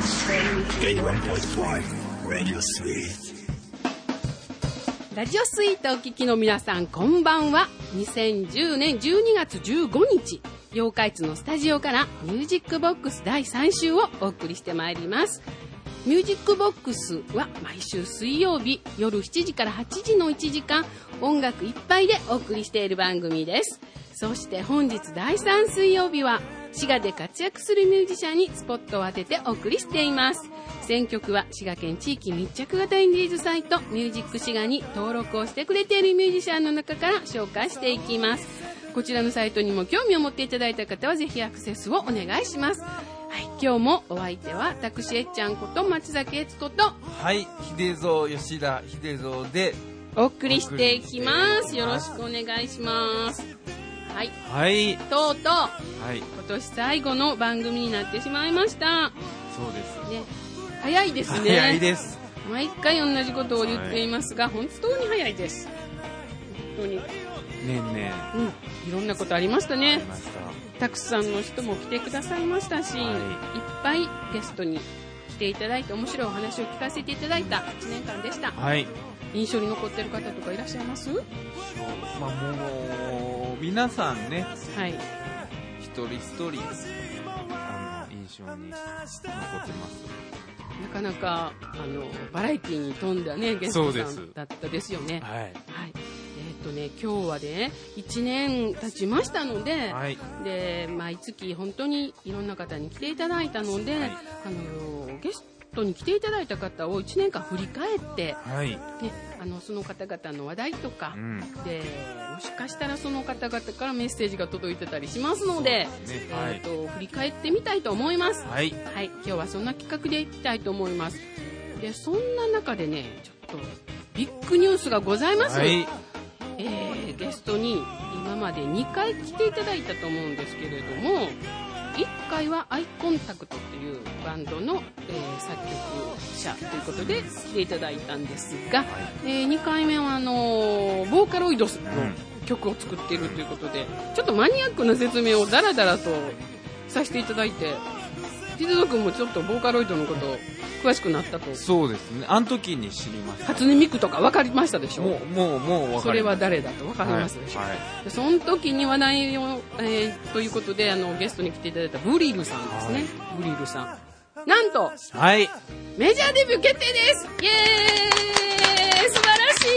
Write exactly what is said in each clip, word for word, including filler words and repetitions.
エイティワンポイントファイブ Radio Sweet。 ラジオスイートお聞きの皆さん、こんばんは。にせんじゅうねんじゅうにがつじゅうごにち、妖怪津のスタジオからミュージックボックスだいさん週をお送りしてまいります。ミュージックボックスは毎週水曜日夜しちじからはちじのいちじかん、音楽いっぱいでお送りしている番組です。そして本日だいさん水曜日は滋賀で活躍するミュージシャンにスポットを当ててお送りしています。選曲は滋賀県地域密着型インディーズサイトミュージック滋賀に登録をしてくれているミュージシャンの中から紹介していきます。こちらのサイトにも興味を持っていただいた方はぜひアクセスをお願いします。はい、今日もお相手は私えっちゃんこと松崎悦子と、 はい、秀蔵吉田秀蔵でお送りしていきます。よろしくお願いします。はい、 はい、 とうとう、 はい、 今年最後の番組になってしまいました。 そうですね、早いですね。 早いです。 毎回同じことを言っていますが、はい、本当に早いです。本当に年々、うん、 いろんなことありましたね。 ありました。 たくさんの人も来てくださいましたし、はい、いっぱいゲストに来ていただいて面白いお話を聞かせていただいたいちねんかんでした。 はい、 印象に残ってる方とかいらっしゃいます？ まあ、もう皆さんね、 はい、 一人一人あの印象に残ってます。 なかなかあのバラエティに富んだねゲストさんだったですよね。 はい、はい、 えーとね、今日はねいちねん経ちましたので、 はい、で毎月本当にいろんな方に来ていただいたので、はい、あのゲストに来ていただいた方をいちねんかん振り返って、はい、ね、あのその方々の話題とか、うん、でもしかしたらその方々からメッセージが届いてたりしますので、そうですね、えーと、はい、振り返ってみたいと思います。はい、はい、今日はそんな企画でいきたいと思います。でそんな中でねちょっとビッグニュースがございます。はい、えー、ゲストに今までにかい来ていただいたと思うんですけれども、いっかいはアイコンタクトというバンドの、えー、作曲者ということで来ていただいたんですが、はい、えー、にかいめはあのー、ボーカロイドの曲を作っているということで、ちょっとマニアックな説明をダラダラとさせていただいて、秀蔵君もちょっとボーカロイドのこと詳しくなったと。 そうですね、あの時に知りました。 初音ミクとか分かりましたでしょ。 もうもうもう分かりました。 それは誰だと分かりますでしょ、はいはい、その時に話題を、えー、ということであのゲストに来ていただいたブリルさんですね、はい、ブリルさんなんと、はい、メジャーデビュー決定です。イエーイ、素晴らし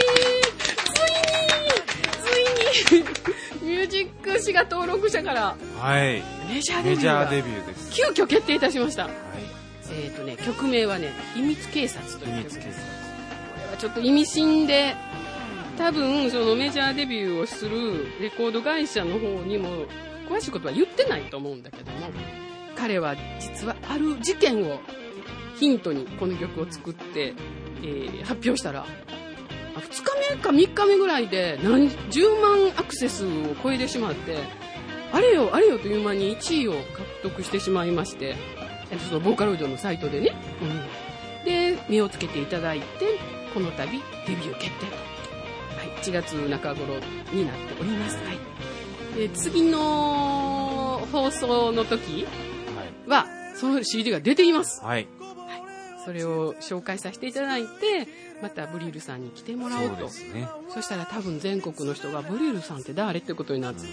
い。ついについにミュージック誌が登録者から、はい、メジャーデビューがデビューです急遽決定いたしました。はい、えーとね、曲名はね秘密警察という曲です。これはちょっと意味深で、多分そのメジャーデビューをするレコード会社の方にも詳しいことは言ってないと思うんだけども、彼は実はある事件をヒントにこの曲を作って、えー、発表したらふつかめかみっかめぐらいで何じゅうまんアクセスを超えてしまって、あれよあれよという間にいちいを獲得してしまいまして、そのボーカロイドのサイトでね、うん、で目をつけていただいてこの度デビュー決定と、はい、いちがつなか頃になっております。はい、で次の放送の時はその シーディー が出ています。はい、はい、それを紹介させていただいて、またブリルさんに来てもらおうと。 そうですね、そしたら多分全国の人がブリルさんって誰ってことになって、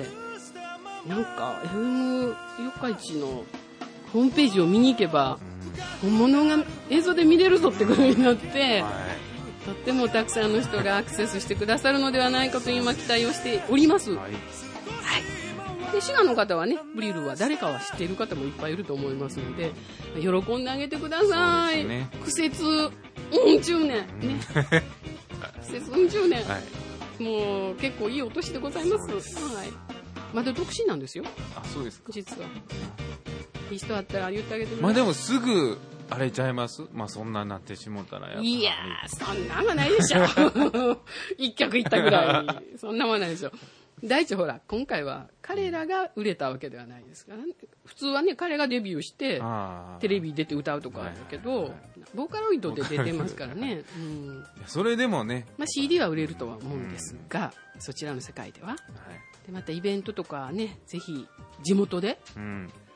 うん、なんか エフエム 四日市のホームページを見に行けば、うん、本物が映像で見れるぞってことになって、はい、とってもたくさんの人がアクセスしてくださるのではないかと今期待をしております。はい、はい、で滋賀の方はねブリルは誰かは知っている方もいっぱいいると思いますので喜んであげてください。ね、苦節うん十年ね苦節うん十年、はい、もう結構いいお年でございます。はい、まだ独身なんですよ。 あ、そうですか。実はいい人あったら言ってあげてください。 まあでもすぐあれちゃいます。まあそんなになってしもたらやっぱいやーそんなもんないでしょ一曲いったぐらいそんなもんないでしょ。第一ほら今回は彼らが売れたわけではないですから、ね、普通はね彼がデビューしてテレビ出て歌うとかあるけど、はいはいはい、ボーカロイドで出てますからね、うん、 それでもね、 まあ、シーディー は売れるとは思うんですが、うん、そちらの世界では、はい、でまたイベントとかねぜひ地元で、うん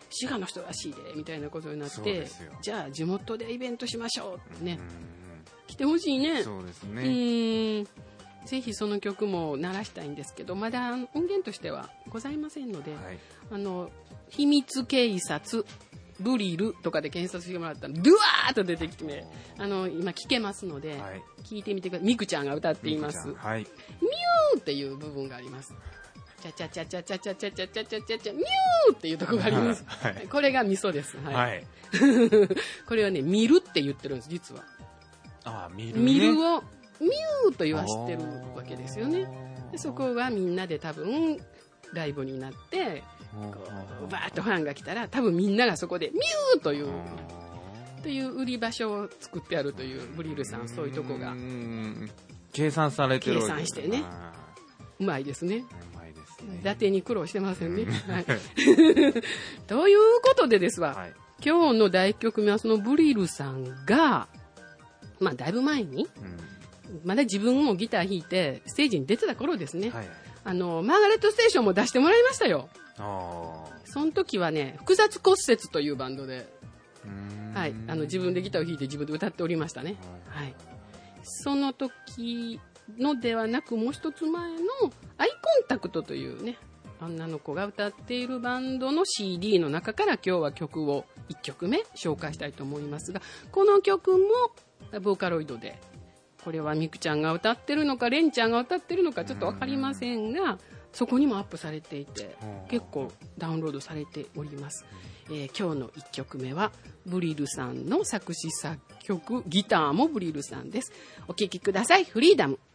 滋賀の人らしいでみたいなことになっそうて、 ですよじゃあ地元でイベントしましょうってね、 うん来てほしいね。 そうですうね。 ーんぜひその曲も鳴らしたいんですけど、まだ音源としてはございませんので、 はい。 あの秘密警察ブリルとかで検索してもらったらドゥワーッと出てきて、ね、あの今聞けますので、 はい。 聞いてみてください。ミクちゃんが歌っています。 みくちゃんはい。 ミューっていう部分があります。チャチャチャチャチャチャチャチャチャチャチャチャミューっていうところがあります。 はいこれが味噌です。はい。 はい。 これはね、見るって言ってるんです、実は。 ああ、見るね。 見るをミューと言わしてるわけですよね。でそこはみんなで多分ライブになってこうバーッとファンが来たら多分みんながそこでミューというという売り場所を作ってあるというブリルさん、そういうとこがうん計算されてるわけ計算してねあうまいですね。 ーうまいですね。 伊達に苦労してませんね。はい、ということでですわ、 はい。 今日の大曲目はそのブリルさんが、まあだいぶ前に、 うんまだ自分もギター弾いてステージに出てた頃ですね。 はい。 あの、マーガレットステーションも出してもらいましたよ。 ああ。 その時はね、複雑骨折というバンドで、 うーんはい、あの自分でギターを弾いて自分で歌っておりましたね。はい。その時のではなく、もう一つ前のアイコンタクトというね、女の子が歌っているバンドの シーディー の中から今日は曲をいっきょくめ紹介したいと思いますが、この曲もボーカロイドで、これはミクちゃんが歌ってるのかレンちゃんが歌ってるのかちょっと分かりませんが、そこにもアップされていて結構ダウンロードされております。えー、今日のいっきょくめはブリルさんの作詞作曲、ギターもブリルさんです。お聴きください。フリーダム。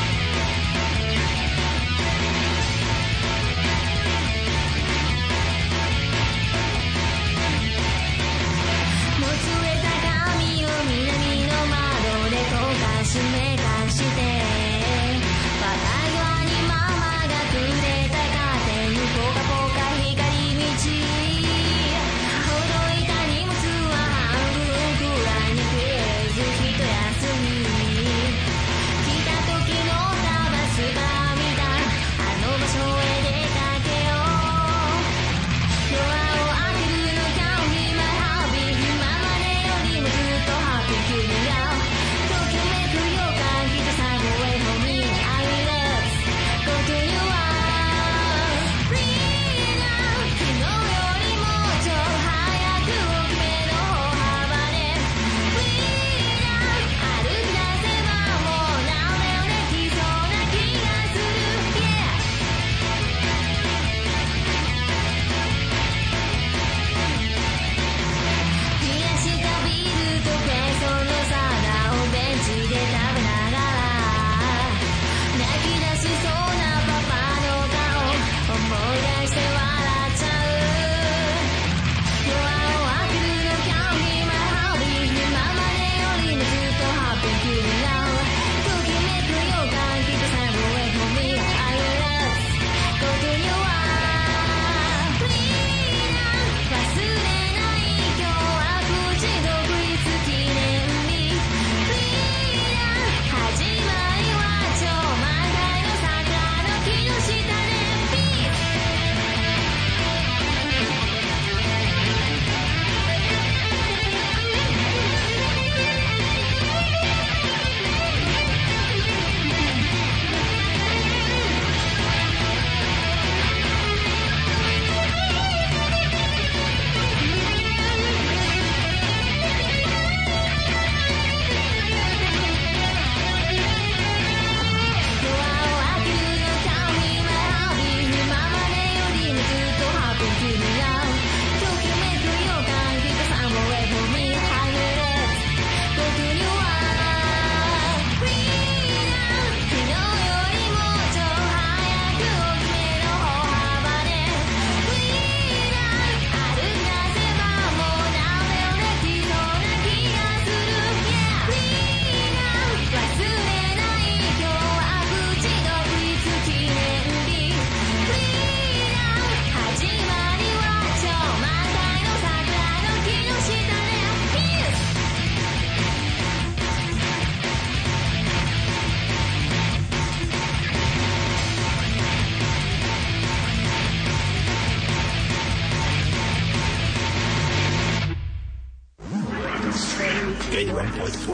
「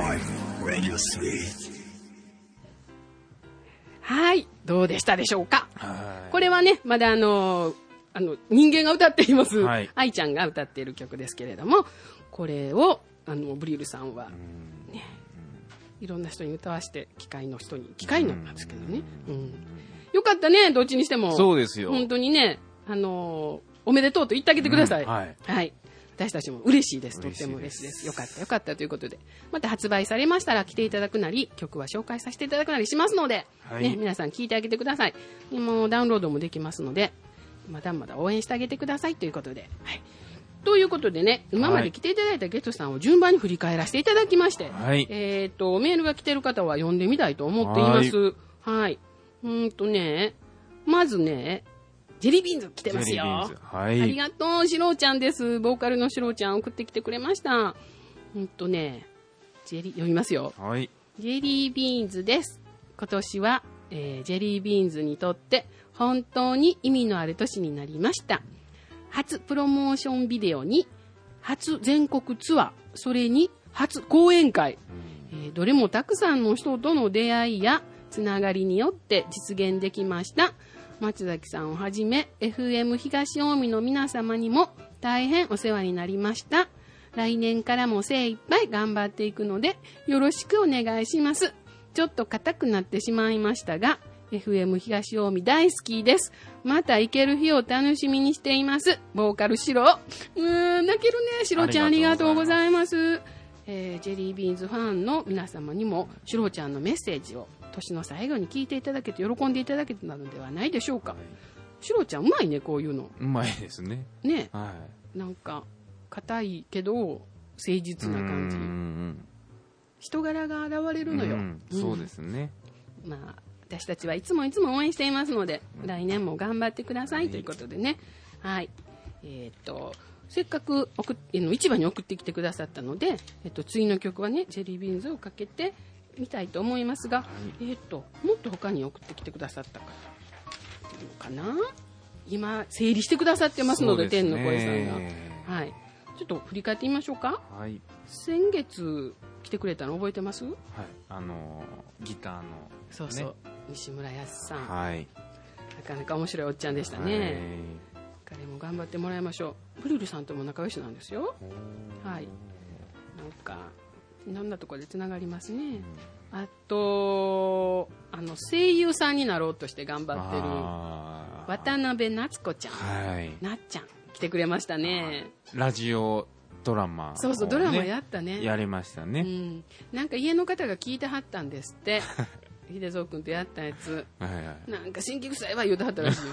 Radio Suite. はい、どうでしたでしょうか。 はい。 これはね、まだあの、あの、人間が歌っています、 はい愛ちゃんが歌っている曲ですけれども、これを、あの、ブリルさんは、ね、いろんな人に歌わして、機械の人に、機械のなんですけどね。うん。よかったね、どっちにしても。 そうですよ。 本当にね、あの、おめでとうと言ってあげてください。 うんはい。 はい。私たちも嬉しいです。とっても嬉しいです嬉しいです。よかったよかったということで。また発売されましたら来ていただくなり、曲は紹介させていただくなりしますので、 はいね、皆さん聞いてあげてください。もうダウンロードもできますので、まだまだ応援してあげてくださいということで。はい。ということでね、今まで来ていただいたゲストさんを順番に振り返らせていただきまして、 はいえっと、メールが来てる方は読んでみたいと思っています。はい。はいうーんとね、まずね、ジェリービーンズ来てますよ。 ジェリービーンズはいありがとう、シローちゃんです。ボーカルのシローちゃん送ってきてくれました。うんとね、ジェリー、読みますよ。 はい。 ジェリービーンズです。今年は、えージェリービーンズにとって本当に意味のある年になりました。初プロモーションビデオに、初全国ツアー、それに初講演会、えーどれもたくさんの人との出会いやつながりによって実現できました。松崎さんをはじめ エフエム 東近江の皆様にも大変お世話になりました。来年からも精一杯頑張っていくのでよろしくお願いします。ちょっと硬くなってしまいましたが エフエム 東近江大好きです。また行ける日を楽しみにしています。ボーカルシロうーん泣けるね。シロちゃんありがとうございます。えー、ジェリービーンズファンの皆様にもシロちゃんのメッセージを年の最後に聞いていただけて喜んでいただけたのではないでしょうか。シロちゃんうまいね、こういうのうまいですね。 ね、 はなんか硬いけど誠実い。 な感じ、 うん人柄が現れるのよ、 うんそうですね。 まあ私たちはいつもいつも応援していますので来年も頑張ってくださいということでね。はいえー、っとせっかく送っの市場に送ってきてくださったので、えっと、次の曲はねジェリービーンズをかけてみたいと思いますが、えー、っともっと他に送ってきてくださった方いるのかな。今整理してくださってますので天の声さんが、はい、ちょっと振り返ってみましょうか。 はい。 先月来てくれたの覚えてます？ はい。あのー、ギターの、ね。 そうそう、西村康さん、 はい。 なかなか面白いおっちゃんでしたね。彼も頑張ってもらいましょう。ブリルさんとも仲良しなんですよ。はい。なんかいろんなところでつながりますね。あとあの声優さんになろうとして頑張ってる渡辺夏子ちゃん、 はい、 なっちゃん来てくれましたね。 ラジオドラマ、ね、 そうそうドラマやったね。 やりましたね、 うん、なんか家の方が聞いてはったんですって秀蔵君とやったやつ、はいはい、なんか新規臭いわ言うてはったらしいよ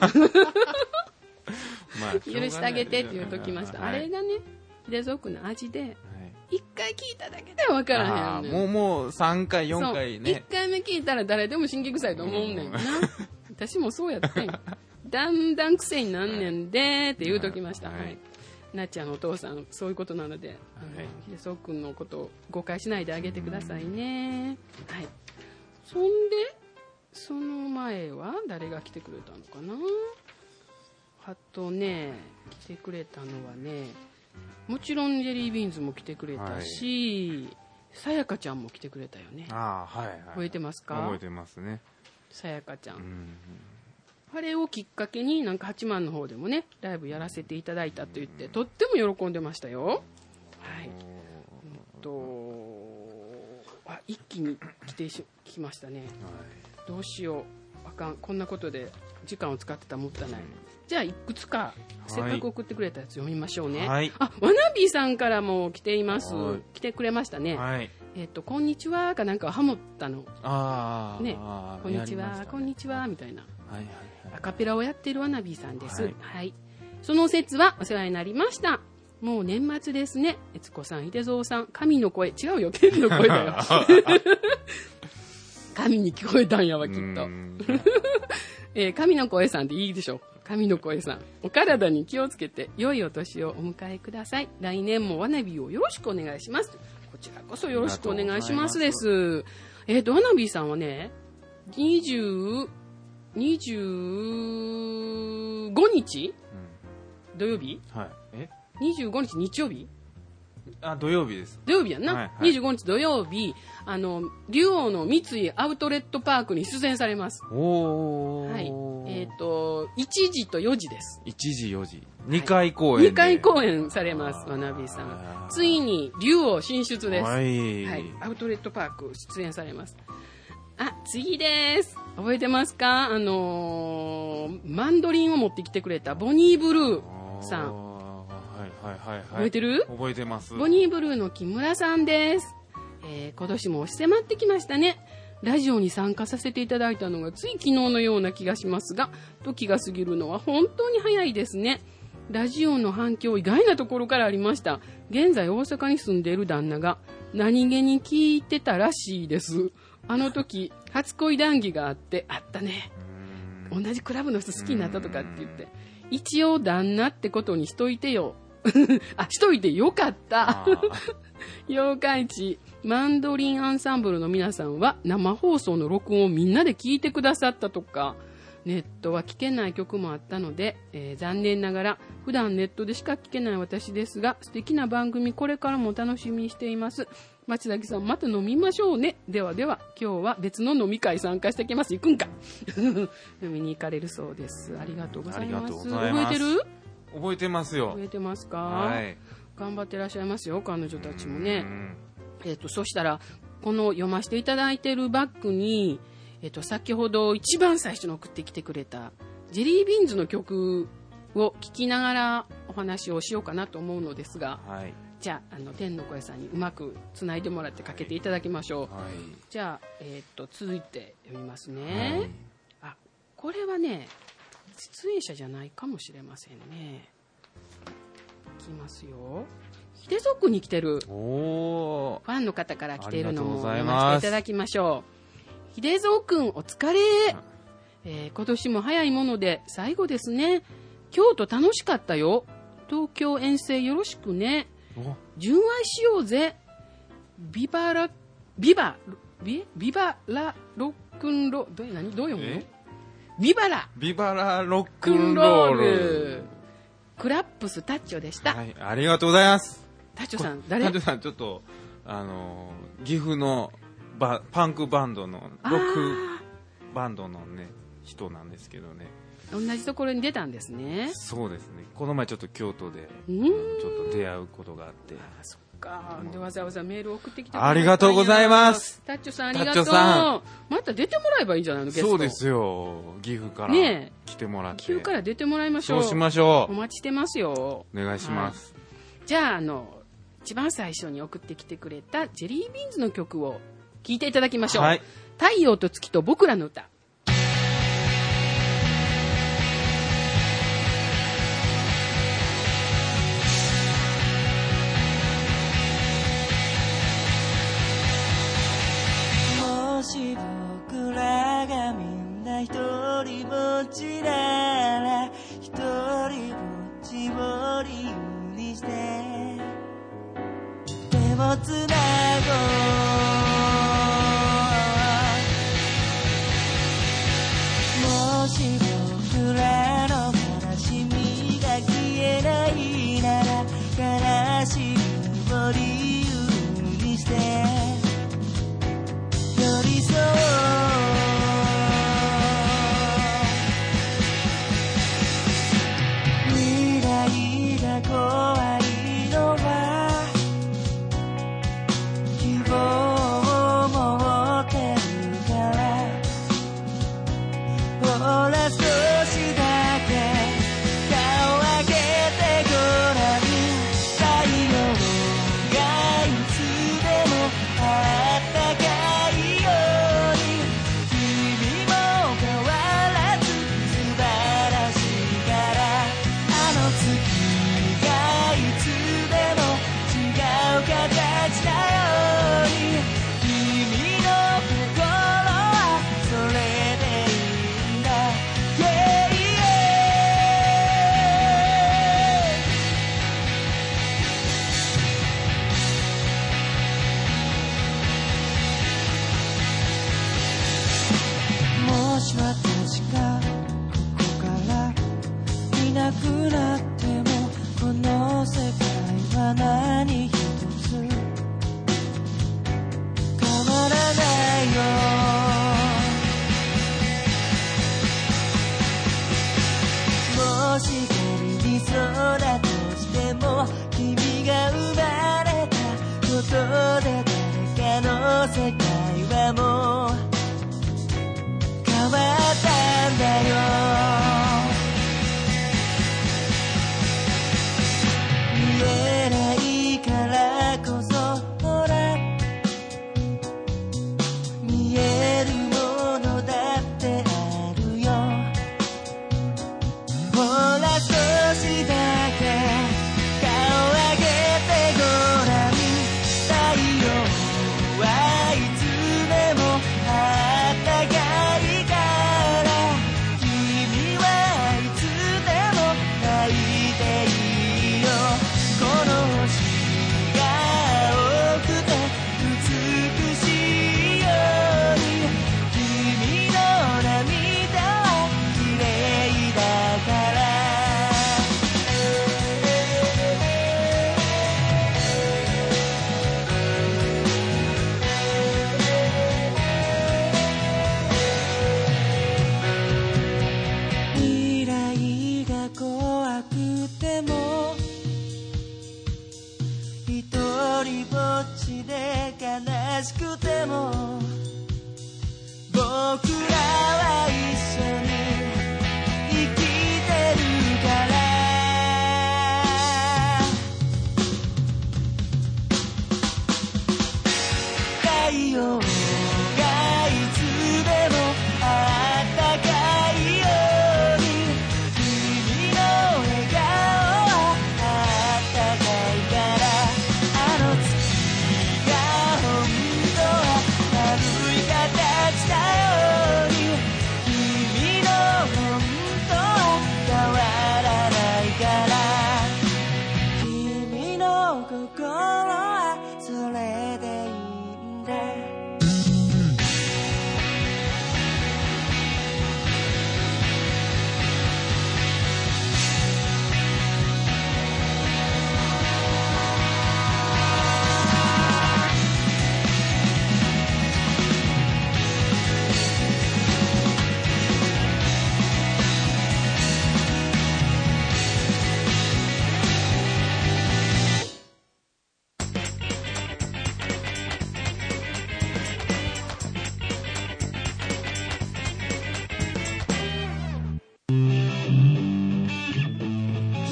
まあ、許してあげてって言うときました、はい、あれがね秀蔵君の味でいっかい聞いただけでは分からへんねん。 もうもうさんかいよんかいね。 いっかいめ聞いたら誰でも新規臭いと思うねんな。私もそうやってん。だんだん癖になんねんでって言うときました。はいはい、なっちゃんのお父さんそういうことなので、はい、秀蔵君のことを誤解しないであげてくださいね。はい。そんでその前は誰が来てくれたのかな。あとね来てくれたのはね。もちろんジェリービーンズも来てくれたし、さやかちゃんも来てくれたよね。 あ、はいはい、 覚えてますか？ 覚えてますね。 さやかちゃん、うん、 あれをきっかけになんかはちまんの方でもねライブやらせていただいたと言って、うん、とっても喜んでましたよ。はい。うんとあ一気に来てしきましたね、はい、どうしようあかんこんなことで時間を使ってたらもったいない、うん、じゃあいくつかせっかく送ってくれたやつ読みましょうね。はい、あ、わなびさんからも来ています。来てくれましたね。はい、えっとこんにちはかなんかハモったの。あね、こんにちは、ね、こんにちはみたいな、はいはいはい、アカペラをやっているわなびさんです。はい、はい。その説はお世話になりました。もう年末ですね。悦子さん、秀蔵さん、神の声違うよ天の声だよ。神に聞こえたんやわきっと。えー、神の声さんでいいでしょう。神の声さん、お体に気をつけて良いお年をお迎えください。来年もわなびをよろしくお願いします。こちらこそよろしくお願いしますです。えーとわなびさんはねにじゅう、にじゅうごにち、うん、土曜日、はい、えにじゅうごにち日曜日あ、土曜日です。 土曜日やんな、 はいはい、 にじゅうごにち土曜日、あの竜王の三井アウトレットパークに出演されます。 おー、 はい、えっ、ー、といちじとよじです。 いちじよじにかい公演で、はい、 にかい公演されます。わなびさんついに竜王進出です。 はい、 はい、アウトレットパーク出演されます。あ、次です。覚えてますか？あのー、マンドリンを持ってきてくれたボニーブルーさん。 はいはいはいはい、 覚えてる？ 覚えてます。 ボニーブルーの木村さんです。えー、今年も押し迫ってきましたね。ラジオに参加させていただいたのがつい昨日のような気がしますが、時が過ぎるのは本当に早いですね。ラジオの反響意外なところからありました。現在大阪に住んでいる旦那が何気に聞いてたらしいです。あの時初恋談義があってあったね。同じクラブの人好きになったとかって言って、一応旦那ってことにしといてよ。あ、しといてよかった。妖怪地マンドリンアンサンブルの皆さんは生放送の録音をみんなで聞いてくださったとか、ネットは聞けない曲もあったので、えー、残念ながら普段ネットでしか聞けない私ですが、素敵な番組これからも楽しみにしています。町崎さん、また飲みましょうね。ではでは、今日は別の飲み会参加してきます。行くんか。飲みに行かれるそうです。ありがとうございます。覚えてる？ 覚えてますよ。 覚えてますか？ はい。 頑張ってらっしゃいますよ、彼女たちもね。えっと、そしたら、この読ませていただいているバッグに、えっと、先ほど一番最初に送ってきてくれたジェリービーンズの曲を聴きながらお話をしようかなと思うのですが、 はい、 じゃあ、あの天の声さんにうまくつないでもらってかけていただきましょう。はい、じゃあ、えっと続いて読みますね。はい、あ、これはね、出演者じゃないかもしれませんね。いきますよ。秀蔵くんに来てる。おー、ファンの方から来ているのも読ませていただきましょう。秀蔵くんお疲れ、えー、今年も早いもので最後ですね。京都楽しかったよ。東京遠征よろしくね。純愛しようぜ。ビバラビバビビバラロックンロどう何どう読むの？ビバラビバラロックンロール。 クラップスタッチョでした。 はい、ありがとうございます。 タッチョさん誰？ タッチョさんちょっとあの岐阜のバパンクバンドのロックバンドのね人なんですけどね。 同じところに出たんですね。 そうですね。この前ちょっと京都でちょっと出会うことがあって。 あ、そっか。でわざわざメール送ってきてくれた。ありがとうございます。 タッチョさんありがとう。また出てもらえばいいんじゃないの？ゲスト。 そうですよ。岐阜から来てもらって。 岐阜から出てもらいましょう。 そうしましょう。 お待ちしてますよ。 お願いします。 はい、じゃああの一番最初に送ってきてくれたジェリービーンズの曲を聴いていただきましょう。はい、太陽と月と僕らの歌。 もし僕らがみんな一人ぼっちなら一人ぼっちを理由にして手をつなごう。もし僕らの悲しみが消えないなら悲しみを理由にして寄り添おう。未来が怖いのは希望を持ってるから。ほら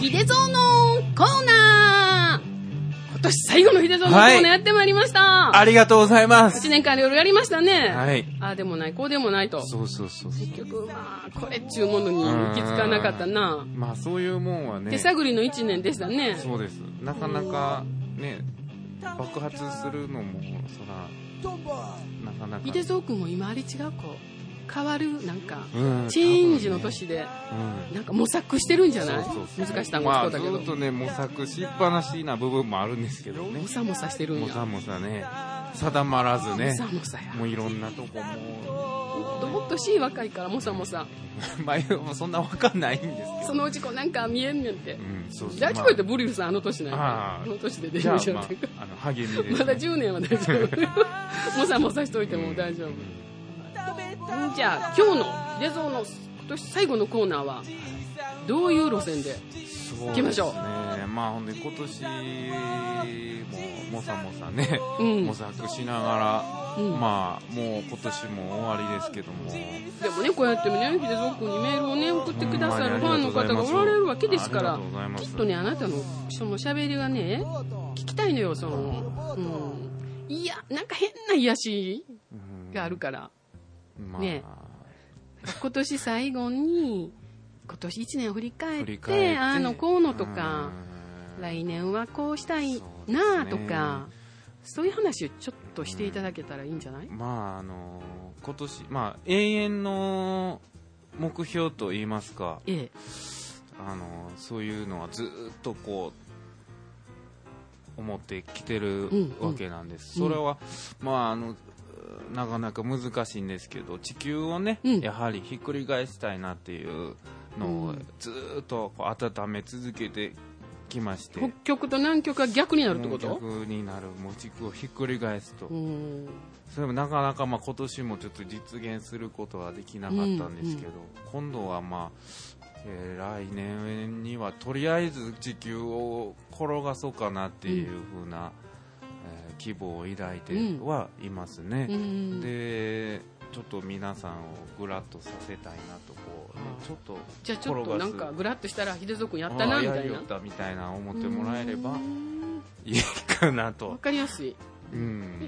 秀蔵のコーナー。今年最後の秀蔵のコーナーやってまいりました。 はい、ありがとうございます。 いちねんかんいろいろやりましたね。 はい。 ああでもない、こうでもないと。 そうそうそう。 結局、まあ、これっちゅうものに行き着かなかったな。 まあ、そういうもんはね。 手探りのいちねんでしたね。 そうです。なかなかね、爆発するのも、そら、なかなか。 秀蔵君も今あれ違うこう。変わるなんか、 うん、 チェンジの年で、うん、なんか模索してるんじゃない？ そうそうそう、 難しさもそうだけど、 まあ、ずっとね模索しっぱなしな部分もあるんですけどね。 もさもさしてるんや。 もさもさね、定まらずね。 もさもさや。 もういろんなとこも。 もっとしい若いからもさもさ。 まあそんなわかんないんですけど。 そのうちこうなんか見えんねんって。 うん、そうそう。 大丈夫ってブリルさんあの年なんや。 あの年でデビューしちゃって。 あの励みで、ね。 まだじゅうねんは大丈夫。もさもさしといても大丈夫。じゃあ今日の秀蔵の今年最後のコーナーはどういう路線で行きましょう。 そうですね。まあほんで今年ももさもさね、うん、模索しながら、うん、まあもう今年も終わりですけども。でもねこうやってね秀蔵君にメールをね送ってくださるファンの方がおられるわけですから、きっとねあなたのその喋りがね聞きたいのよその、うん、いやなんか変な癒しがあるから。まあ、ね、今年最後に今年いちねんを振り返ってああのこうのとか来年はこうしたいなとかそういう話をちょっとしていただけたらいいんじゃない？ まああの今年まあ永遠の目標といいますか、ええ、あのそういうのはずっとこう思ってきてるわけなんです、うんうん、それは、うん、まああのなかなか難しいんですけど地球をね、うん、やはりひっくり返したいなっていうのをずっとこう温め続けてきまして、 北極と南極が逆になるってこと？ 逆になる、もう地球をひっくり返すと、うん、それもなかなかまあ今年もちょっと実現することはできなかったんですけど、うんうん、今度はまあ、えー、来年にはとりあえず地球を転がそうかなっていう風な、うん希望を抱いてはいますね、うん、でちょっと皆さんをグラッとさせたいなとこう、ね、ちょっとじゃあちょっとなんかグラッとしたら秀蔵君やったなみたいなやりよったみたいな思ってもらえればいいかなと。 分かりやすい、 うん、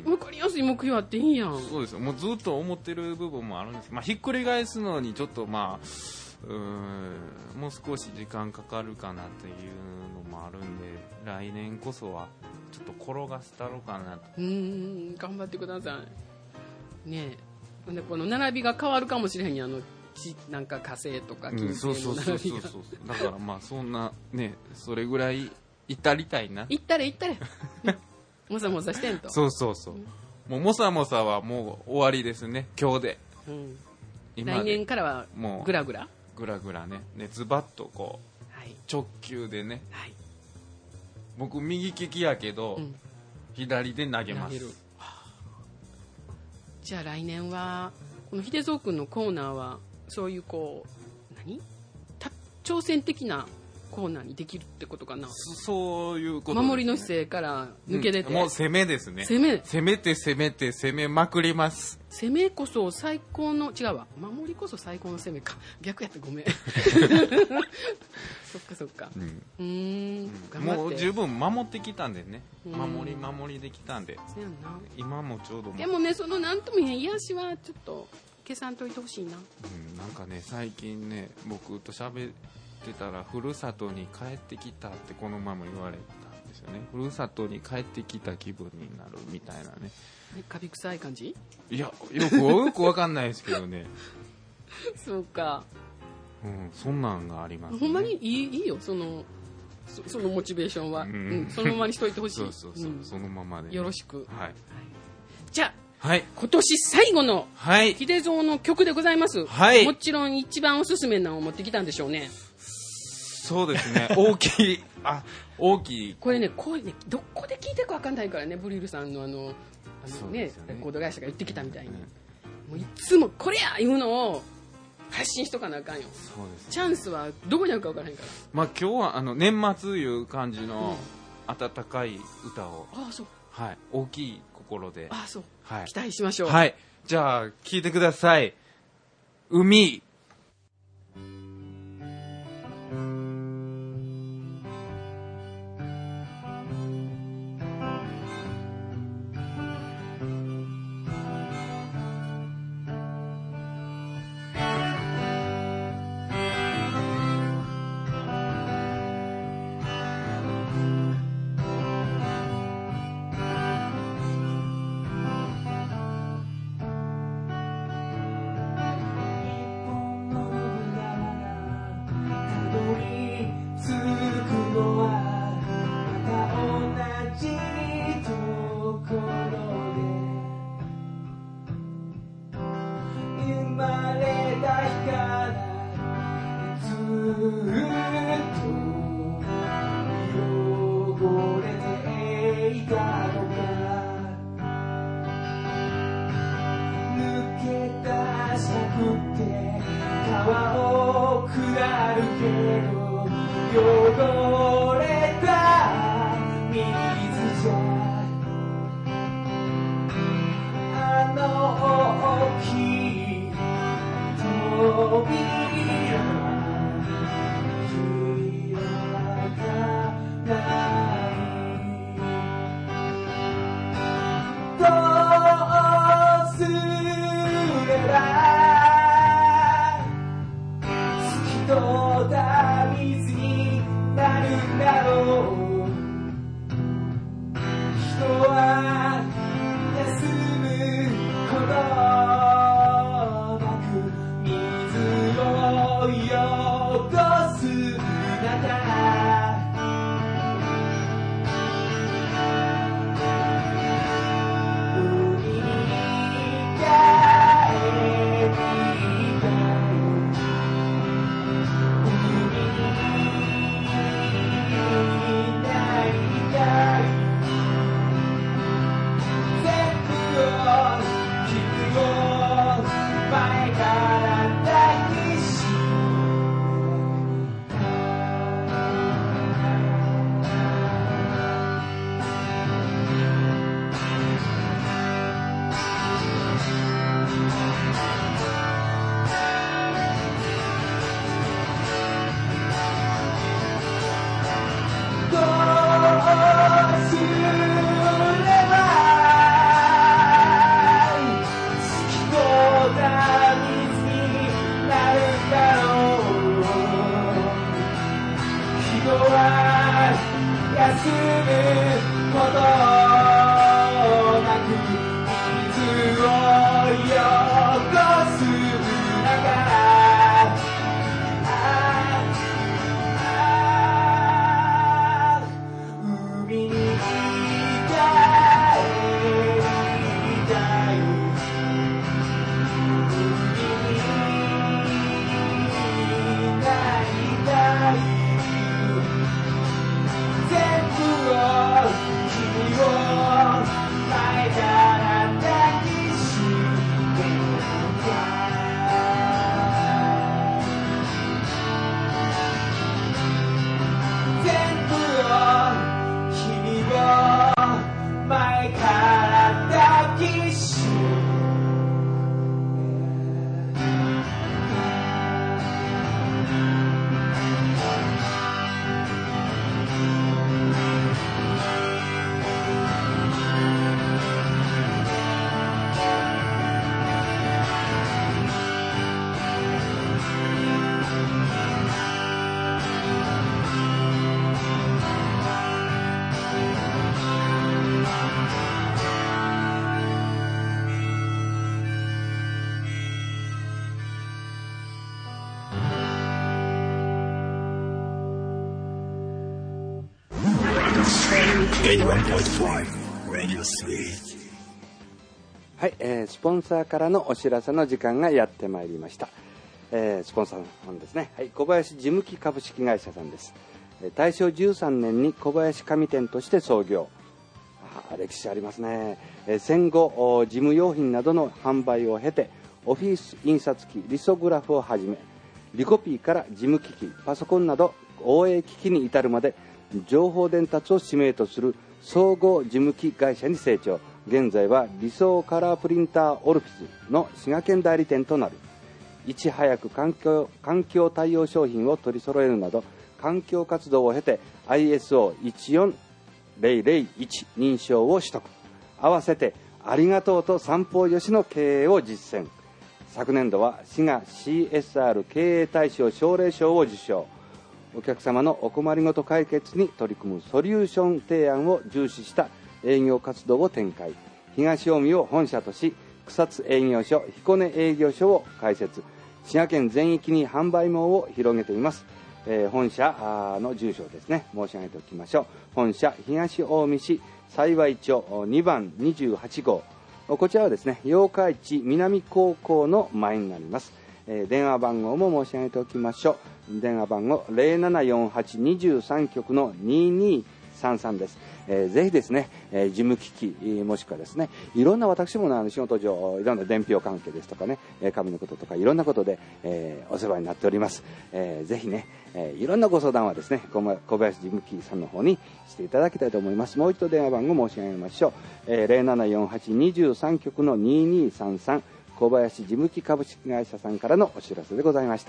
分かりやすい目標あっていいやん。 そうですよ、もうずっと思ってる部分もあるんですけど、まあ、ひっくり返すのにちょっとまあうーんもう少し時間かかるかなっていうのもあるんで来年こそはちょっと転がしたろうかなと。 うーん頑張ってくださいねえ。でこの並びが変わるかもしれへんやん、あのなんか火星とか金星の並びが、うん、そうそうそうそうだからまあそんなねそれぐらい至りたいな。 行ったれ行ったれもさもさしてんと。 そうそうそう、うん、もうもさもさはもう終わりですね今日で、うん、 今で来年からはグラグラグラグラねねズバッとこう、はい、直球でね、はい、僕右利きやけど、うん、左で投げます。投げる。 じゃあ来年はこの秀蔵君のコーナーはそういうこう何挑戦的なコーナーにできるってことかな。 そういうことですね。 守りの姿勢から抜け出て、うん、 もう攻めですね。 攻め攻めて攻めて攻めまくります。 攻めこそ最高の違うわ守りこそ最高の攻めか逆やってごめんそっかそっか、うん、うーん頑張ってもう十分守ってきたんでね、守り守りできたんでそうやんな。 今もちょうどでもねそのなんとも言えん癒しはちょっと消さんといてほしいな、 うん、なんかね最近ね僕と喋ってたらふるさとに帰ってきたってこの前も言われたんですよね。ふるさとに帰ってきた気分になるみたいなね。 カビ臭い感じ？ いやよくよくわかんないですけどねそうか、 うん、そんなんがあります、ね、 ほんまにいい、いいよその そ, そのモチベーションは、うんうん、そのままにしといてほしいそうそうそう、うん、そのままで、ね、 よろしく、 はい、 じゃあ、 はい、 今年最後の秀蔵の曲でございます、はい、もちろん一番おすすめなのを持ってきたんでしょうね。 そうですね大きいあ大きいこれねこれねどこで聞いてるか分かんないからねブリルさんのあのあのね、ねレコード会社が言ってきたみたいに、うん、もういつもこれやいうのを発信しとかなあかんよ。 そうです、ね、 チャンスはどこにあるか分からへんから。 まあ今日はあの年末いう感じの温かい歌を、 うん、ああそう、 はい、大きい心で、 ああそう、 はい、 期待しましょう。 はい、じゃあ聞いてください。海休むことなく水をよこす中海に帰りたい海に帰りたい全部を君を前から抱きしめた全部を君を前から抱きしエイティワンポイントファイブ Radio スリー。 はい、えー、スポンサーからのお知らせの時間がやってまいりました。えー、スポンサーなんですね。はい、小林事務機株式会社さんです。大正じゅうさんねんに小林紙店として創業。あ、歴史ありますね。えー、戦後事務用品などの販売を経てオフィス印刷機リソグラフをはじめリコピーから事務機器パソコンなど応援機器に至るまで情報伝達を使命とする総合事務機会社に成長。現在は理想カラープリンターオルフィスの滋賀県代理店となる。いち早く環境、環境対応商品を取り揃えるなど環境活動を経て アイエスオーいちよんゼロゼロいち 認証を取得。合わせてありがとうと三方よしの経営を実践。昨年度は滋賀 シーエスアール 経営大賞奨励賞を受賞。お客様のお困りごと解決に取り組むソリューション提案を重視した営業活動を展開。東近江を本社とし草津営業所、彦根営業所を開設。滋賀県全域に販売網を広げています。えー、本社の住所ですね、申し上げておきましょう。本社東近江市幸町にばんにじゅうはちごう。こちらはですね、八日市南高校の前になります。えー、電話番号も申し上げておきましょう。電話番号 ゼロななよんはちにさん 局のににさんさんです。えー、ぜひですね、えー、事務機器、えー、もしくはですね、いろんな私もの仕事上いろんな伝票関係ですとかね、えー、紙のこととかいろんなことで、えー、お世話になっております。えー、ぜひね、えー、いろんなご相談はですね、小林事務機さんの方にしていただきたいと思います。もう一度電話番号申し上げましょう。えー、ゼロななよんはちにさん 局のににさんさん、小林事務機株式会社さんからのお知らせでございました。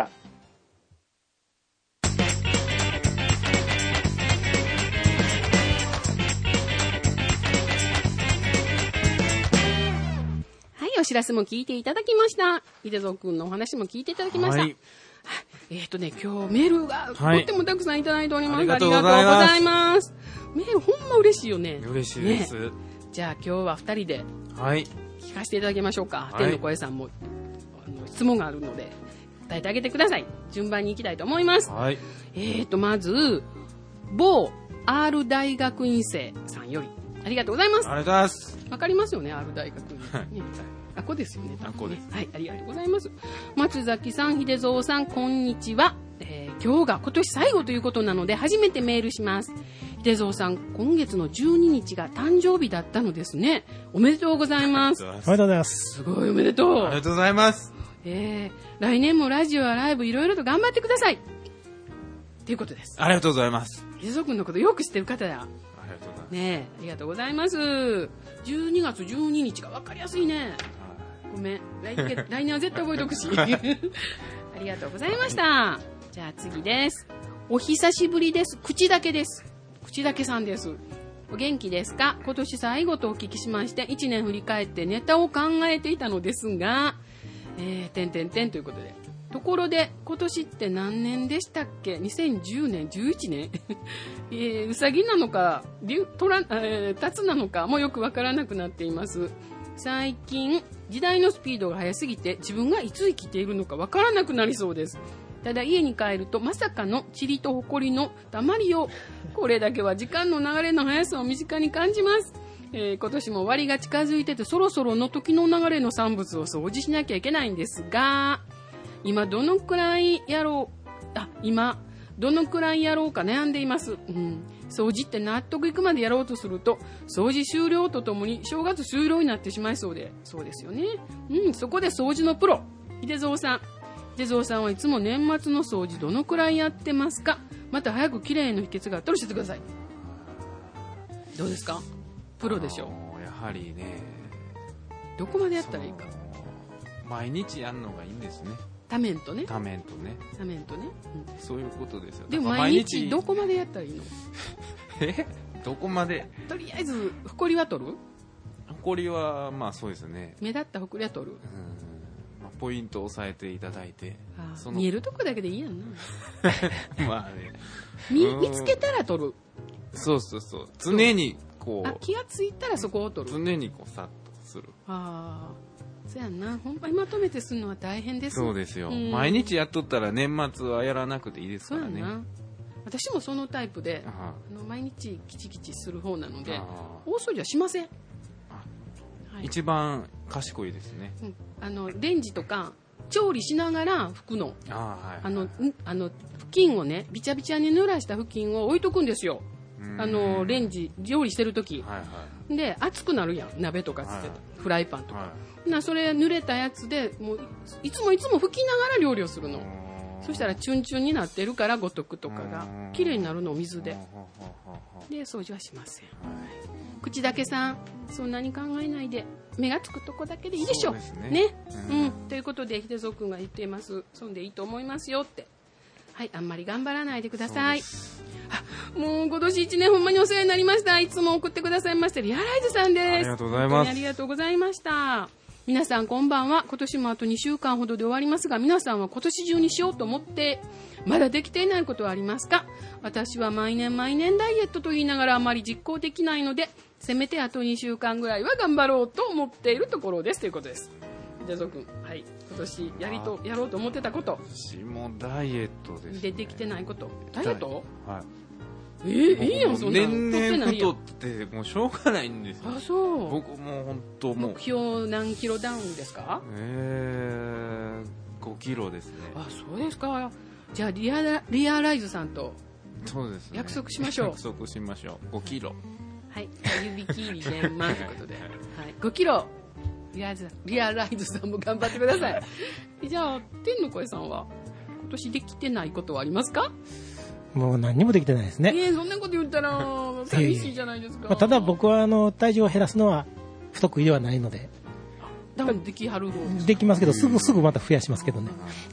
お知らせも聞いていただきました。秀蔵くんのお話も聞いていただきました。はい、えっ、ー、とね、今日メールがとってもたくさんいただいております。はい、ありがとうございます。メールほんま嬉しいよね。 嬉しいです。ね、 じゃあ今日はふたりで聞かせていただきましょうか。はい、天の声さんもあの質問があるので答えてあげてください。順番に行きたいと思います。はい、えっ、ー、とまず某 R 大学院生さんよりありがとうございます。 ありがとうございます。 わかりますよね、 R 大学院生、ね。あこですよね。あこです。はい、ありがとうございます。松崎さん、秀蔵さん、こんにちは。えー、今日が今年最後ということなので初めてメールします。秀蔵さん、今月のじゅうににちが誕生日だったのですね。おめでとうございます。 ありがとうございます。 すごいおめでとう。 ありがとうございます。 えー、来年もラジオやライブいろいろと頑張ってください。ということです。 ありがとうございます。 秀蔵くんのことよく知ってる方や。 ありがとうございます。 ねえ、ありがとうございます。じゅうにがつじゅうににちが分かりやすいね。ごめん、来, 来年は絶対覚えとくしありがとうございました。じゃあ次です。お久しぶりです。口だけです。口だけさんです。お元気ですか？今年最後とお聞きしましていちねん振り返ってネタを考えていたのですが、えー、てんてんてんということでところで今年って何年でしたっけ？にせんじゅうねん、じゅういちねん、えー、うさぎなのかトラ、えー、タツなのかもよくわからなくなっています。最近時代のスピードが速すぎて自分がいつ生きているのかわからなくなりそうです。ただ家に帰るとまさかの塵と埃のたまりを、これだけは時間の流れの速さを身近に感じます。えー、今年も終わりが近づいててそろそろの時の流れの産物を掃除しなきゃいけないんですが、今どのくらいやろうあ今どのくらいやろうか悩んでいます、うん、掃除って納得いくまでやろうとすると掃除終了とともに正月終了になってしまいそうで、そうですよね、うん、そこで掃除のプロ秀蔵さん秀蔵さんはいつも年末の掃除どのくらいやってますか？また早くきれいの秘訣があったら教えてください。どうですか？プロでしょう。 やはりね、 どこまでやったらいいか、 毎日やるのがいいんですね。 タメントね。 タメントね。 タメントね、 うん、そういうことですよ。 でも毎日どこまでやったらいいの？ えどこまで？ とりあえずほこりは取る？ ほこりはまあそうですね。 目立ったほこりは取る。 うん、まあ、ポイントを押さえていただいて、 あその見えるとこだけでいいやんな。 まあね。 見, 見つけたら取る。 そうそうそう。常にこう。 あ気がついたらそこを取る。 常にこうさっとする。 ああ。そうやんな、ほんまにまとめてするのは大変です。 そうですよ、うん、毎日やっとったら年末はやらなくていいですからね。 そうやな、私もそのタイプであの毎日キチキチする方なので大掃除はしません。 はい、一番賢いですね、 うん、あのレンジとか調理しながら拭くの。あ、はい、あのあの布巾をねビチャビチャに濡らした布巾を置いとくんですよ。あのレンジ料理してる時、はいはい、で熱くなるやん鍋とかつってた、はい、フライパンとか、はい、なそれ濡れたやつでもういつもいつも拭きながら料理をするの。そしたらチュンチュンになってるから五徳とかが綺麗になるのを水でで掃除はしません。口だけさんそんなに考えないで目がつくとこだけでいいでしょうね。ね、うん、ということで秀蔵くんが言っています。そんでいいと思いますよって。はい、あんまり頑張らないでください。あ、もう今年一年ほんまにお世話になりました。いつも送ってくださいましたリアライズさんです。ありがとうございます。 ありがとうございました。皆さんこんばんは。今年もあとにしゅうかんほどで終わりますが、皆さんは今年中にしようと思ってまだできていないことはありますか？私は毎年毎年ダイエットと言いながらあまり実行できないので、せめてあとにしゅうかんぐらいは頑張ろうと思っているところですということです。秀蔵くん、はい、今年やりとやろうと思ってたこと。 私もダイエットです、ね、 でできてないこと。ダイエット？ はい。 えー、いいやんそんな。 年々太ってもうしょうがないんですよ。 あ、そう。 僕もう本当もう目標何キロダウンですか？ えー、ごキロですね。 あ、そうですか。じゃあリアリアライズさんとそうです、ね、 約束しましょう。 約束しましょう。ごキロ。 はい。指切り連満ということで、はい、ごキロ。リア, リアライズさんも頑張ってください。じゃあ天の声さんは今年できてないことはありますか？ もう何にもできてないですね。 えー、そんなこと言ったら寂しいじゃないですか。 まあ、ただ僕はあの体重を減らすのは不得意ではないので。 だからできはる方です。 できますけどすぐすぐまた増やしますけどね。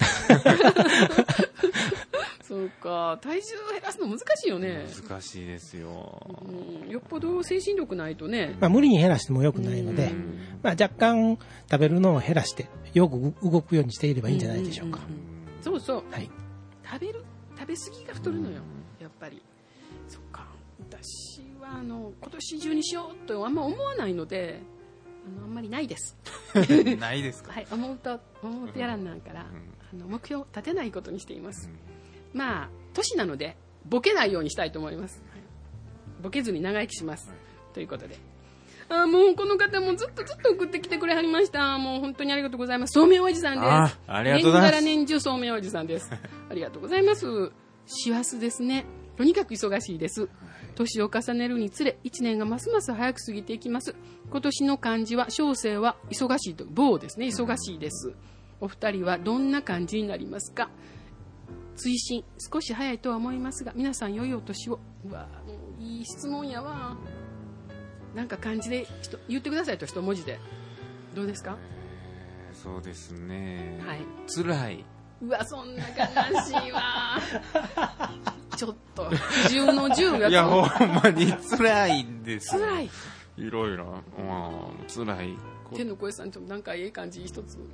そうか、体重減らすの難しいよね。 難しいですよ、 うん、よっぽど精神力ないとね、 まあ、無理に減らしてもよくないので、まあ、若干食べるのを減らしてよく動くようにしていればいいんじゃないでしょうか。 うんうんうん、そうそう、 はい、 食べる食べ過ぎが太るのよ、やっぱり。そっか、私はあの今年中にしようとあんま思わないので、あのあんまりないです。 ないですか？ はい、思うと思うとやらんなんから、うん、あの目標を立てないことにしています。うん、まあ年なのでボケないようにしたいと思います。はい、ボケずに長生きします。はい、ということで、あもうこの方もずっとずっと送ってきてくれはりました。もう本当にありがとうございます。そうめんおじさんです。 あ、ありがとうございます。 年がら年中そうめんおじさんです。ありがとうございます。師走ですね。とにかく忙しいです。年を重ねるにつれいちねんがますます早く過ぎていきます。今年の漢字は小生は忙しいと、棒ですね。忙しいです。お二人はどんな漢字になりますか？追伸少し早いとは思いますが、皆さん良いお年を。うわ、もういい質問やわ。なんか漢字で言ってくださいと、一文字で。どうですか？ えー、そうですね、 はい、 辛い。 うわ、そんな悲しいわ。ちょっとじゅうのじゅうやつ。 いやほんまに辛いんです。 辛い。 いろいろ、まあ辛い。 天の声さん、ちょっとなんかええ感じ一つ。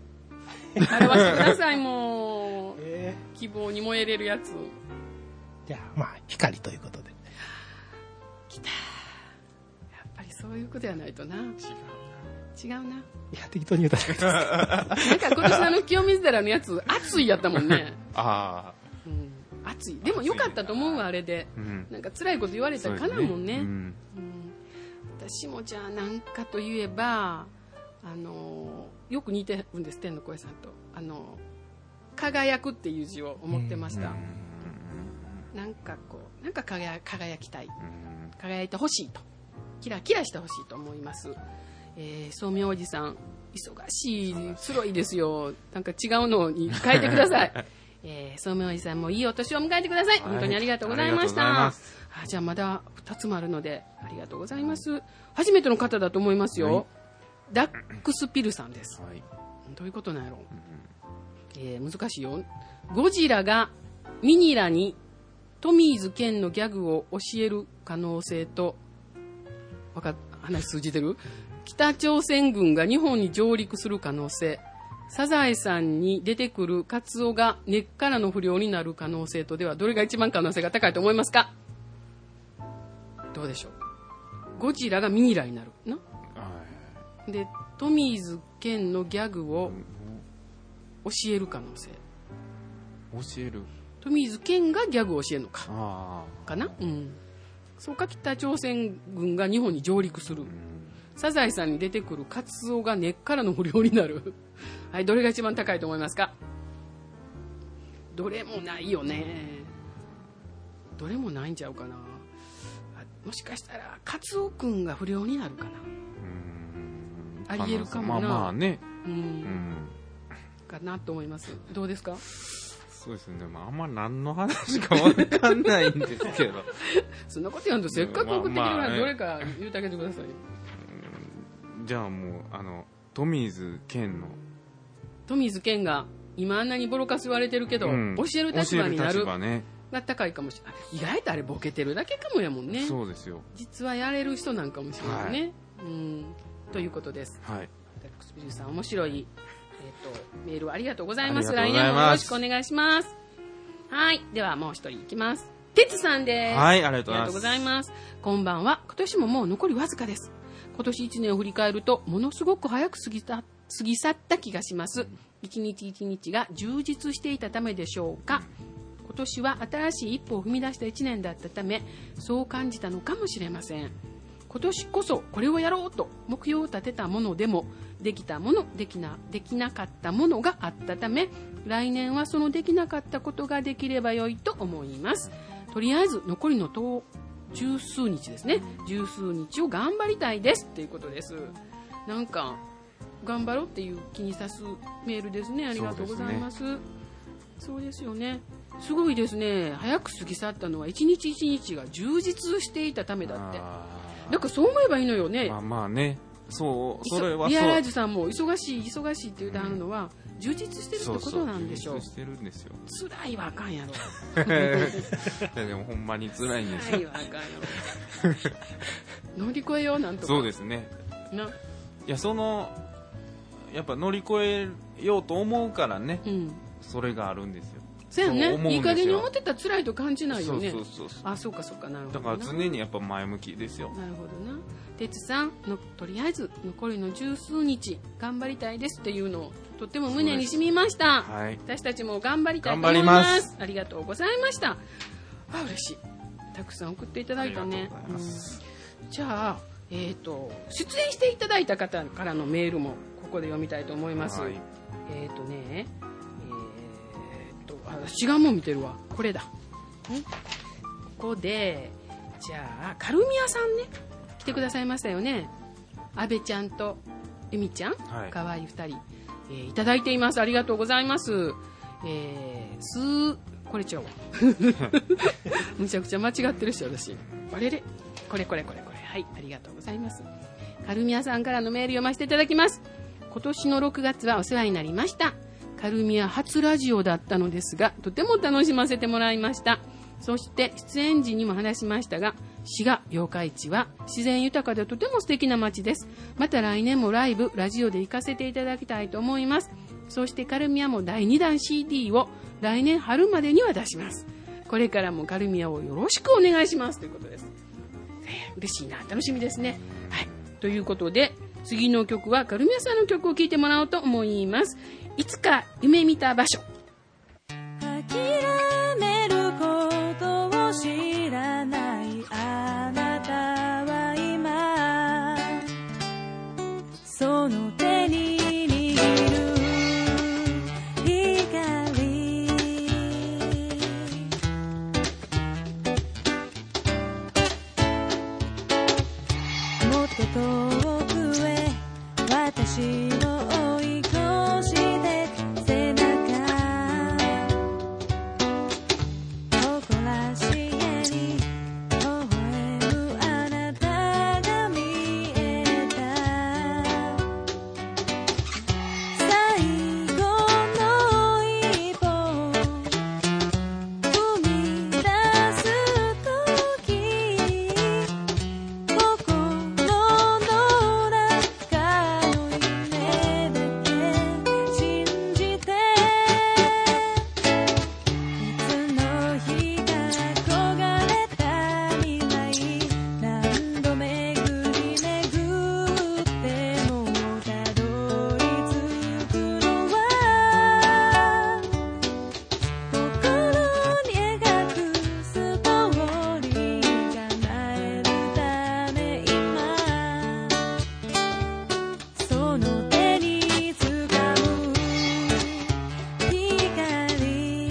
笑わせてください、もう。えー、希望に燃えれるやつ。 じゃあ、まあ、光ということで。 来た。やっぱりそういうことじゃないとな。違うな。違うな。 いや、適当に言うただけです。 なんか今年の清水寺のやつ、熱いやったもんね。 ああ。 うん、熱い。でもよかったと思うわ、あれで。うん、なんか辛いこと言われたらかなもんね。うんうん、私もじゃあなんかといえば、あのよく似てるんです、天の声さんと。あの輝くっていう字を思ってました。なんかこう、なんか輝、輝きたい。輝いてほしいと。キラキラしてほしいと思います。えー、宗明おじさん、忙しい、辛いですよ。なんか違うのに変えてください。えー、宗明おじさんもいいお年を迎えてください。本当にありがとうございました。あじゃあまだふたつもあるので、ありがとうございます。初めての方だと思いますよ。はい、ダックスピルさんです。はい、どういうことなんやろう、うんえー、難しいよ。ゴジラがミニラにトミーズケンのギャグを教える可能性と、わか話通じてる？北朝鮮軍が日本に上陸する可能性、サザエさんに出てくるカツオが根っからの不良になる可能性とではどれが一番可能性が高いと思いますか？どうでしょう。ゴジラがミニラになるな。でトミーズケンのギャグを教える可能性。 教える。 トミーズケンがギャグを教えるのか。あかな。うん。そうか、北朝鮮軍が日本に上陸する。うん、サザエさんに出てくるカツオが根っからの不良になる。はい、どれが一番高いと思いますか？どれもないよね。どれもないんちゃうかな。もしかしたらカツオくんが不良になるかな。うーん、ありえるかもな。まあまあね。うん。うん、かなと思います。どうですか？ そうですね。まあ、あんま何の話かわかんないんですけど。 そんなこと言わんとせっかく送ってきてるからどれか言うてあげてくださいよ。 じゃあもうあのトミーズケンのトミーズケンが今あんなにボロカス言われてるけど、うん、教える立場になるが高いかもしれない。意外とあれボケてるだけかもやもんね。 そうですよ。 実はやれる人なんかもしれないね、はい、うんということです。はい。ダックスビルさん面白い、えー、とメールありがとうございます。来年もよろしくお願いします。はい。ではもう一人いきます。てつさんです。 はい、ありがとうございます。 こんばんは。今年ももう残りわずかです。今年いちねんを振り返るとものすごく早く過ぎた過ぎ去った気がします。一日一日が充実していたためでしょうか。今年は新しい一歩を踏み出したいちねんだったためそう感じたのかもしれません。今年こそこれをやろうと目標を立てたものでもできたものできな、できなかったものがあったため来年はそのできなかったことができればよいと思います。とりあえず残りの10十数日ですね。十数日を頑張りたいですっていうことです。なんか頑張ろうっていう気にさすメールですね。ありがとうございます。そうですね。そうですよね。すごいですね。早く過ぎ去ったのは一日一日が充実していたためだって。だからそう思えばいいのよね。 まあまあね。そう、それはそう。 リアライズさんも忙しい忙しいって言うてはるのは、うん、充実してるってことなんでしょう。 そうそう、充実してるんですよ。 辛いはあかんやろ。 いやでもほんまに辛いんですよ。 辛いはあかんやろ。乗り越えようなんとか。 そうですね。な。いやそのやっぱ乗り越えようと思うからね。うん、それがあるんですよ。 そうやね。いい加減に思ってたら辛いと感じないよね。 そうそうそうそう。 あ、そうかそうか、なるほど。 だから常にやっぱ前向きですよ。 なるほどな。てつさんのとりあえず残りの十数日頑張りたいですっていうのをとっても胸に染みました。はい、私たちも頑張りたいと思います。頑張ります。ありがとうございました。あ、嬉しい。たくさん送っていただいたね。うん、じゃあ、えーと、出演していただいた方からのメールもここで読みたいと思います。はい、えーとね、違うもん見てるわ。これだ。んここでじゃあカルミヤさんね来てくださいましたよね。安倍ちゃんとエミちゃん、はい、かわいいふたり、えー、いただいています。ありがとうございます。えー、すこれちゃうわむちゃくちゃ間違ってるし私。あれれこれこれこれこれはい、ありがとうございます。カルミヤさんからのメール読ませていただきます。今年のろくがつはお世話になりました。カルミヤ初ラジオだったのですがとても楽しませてもらいました。そして出演時にも話しましたが滋賀八日市は自然豊かでとても素敵な街です。また来年もライブラジオで行かせていただきたいと思います。 そしてカルミアもだいにだん シーディー を来年春までには出します。これからもカルミアをよろしくお願いしますということです。えー、嬉しいな、楽しみですね。はい、ということで次の曲はカルミアさんの曲を聴いてもらおうと思います。いつか夢見た場所。 諦めることを知らないあなたは今その手に握る光もっと遠くへ私を追い越して背中誇らしげに微笑むあなたが見えた最後の一歩踏み出す時心の中の夢だけ信じていつの日か憧れた未来何度巡り巡ってもたどり着くのは心に描くストーリー叶えるため今その手につかむ光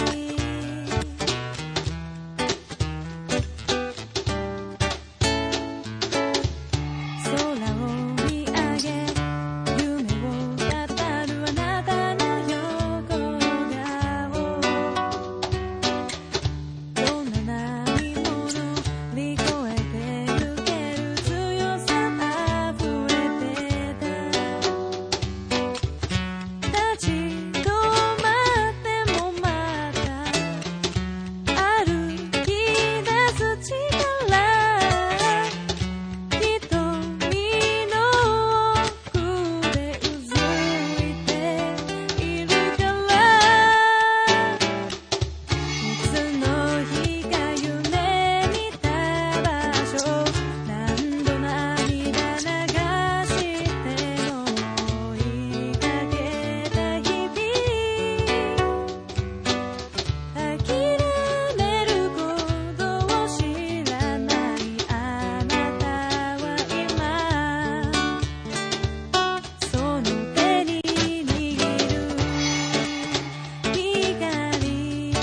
空を見上げ夢を語るあなたの横顔どんな波も乗り越えてゆける強さあふれてた立ち止まってもまた歩き出す力瞳の奥でうずいているからいつの日か夢見た場所何度涙流しても追いかけた日々諦めることを知らないあなたは今その手に握る光